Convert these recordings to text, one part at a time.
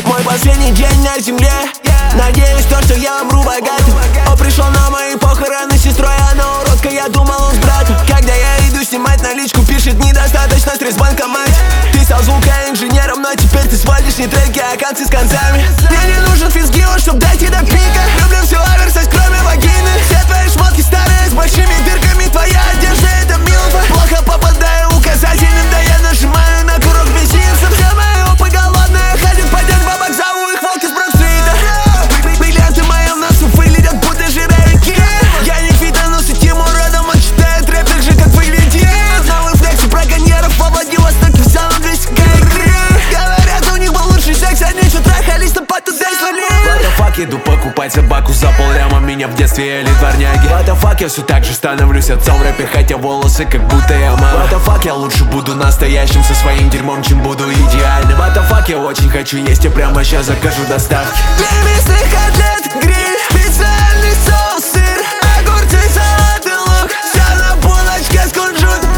Мой последний день на земле. Надеюсь, то, что я умру богатым. Он пришел на мои похороны с сестрой, она уродка, я думал, он с братом. Когда я иду снимать наличку, пишет: недостаточно средств в банкомате. Ты стал звукоинженером, но теперь ты сводишь не треки, а концы с концами. Мне не нужен физгил, чтоб дойти до пика. Люблю всю оверсайз, кроме вагины. Все твои шмотки старые, с большими дырками. Твоя одежда — это милфа. Плохо попадаю указательным, да я нажимаю на курок бензинцем. Все мои опы голодные, ходят по день бабок, зову их волки с Брок-стрита. Бриллианты в моем носу выглядят будто жировики. Я не фитонус и Тимур родом, он читает рэп так же, как выглядит. Новый флекси браконьеров во Владивостоке, в самом 200 калорий. Говорят, у них был лучший секс, они что трахались, но потом слали. What the fuck, иду покупать собаку за полляма. Меня в детстве ели дворняги. What the fuck, я все так же становлюсь отцом в рэпе, хотя волосы как будто я мама. What the fuck, я лучше буду настоящим со своим дерьмом, чем буду идеальным. What the fuck, я очень хочу есть, я прямо сейчас закажу доставки. Для мясных котлет гриль, специальный соус, сыр, огурцы, салат и лук. Все на булочке с кунжутом.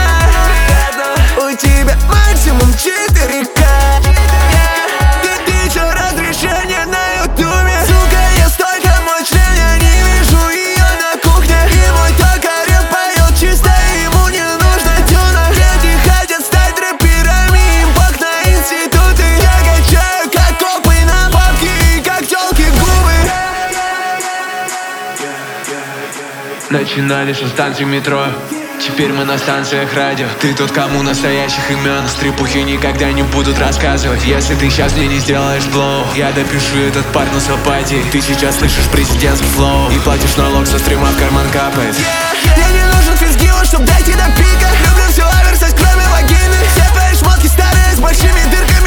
У тебя максимум 4К. Ты чё, разрешение на ютубе? Сука, я столько мой член, я не вижу ее на кухне. И мой токарев поет чисто, ему не нужно тюна. Люди хотят стать рэперами, им пах на институты. Я качаю как копы на бабки, как тёлки губы. Начинали со станции метро, теперь мы на станциях радио. Ты тот, кому настоящих имен стрипухи никогда не будут рассказывать. Если ты сейчас мне не сделаешь блоу, я допишу этот парт на сапате. Ты сейчас слышишь президентский флоу и платишь налог со стрима, в карман капает. Мне не нужен физгил, чтоб дойти до пика. Люблю всю оверсайз, кроме вагины. Все твои шмотки старые, с большими дырками.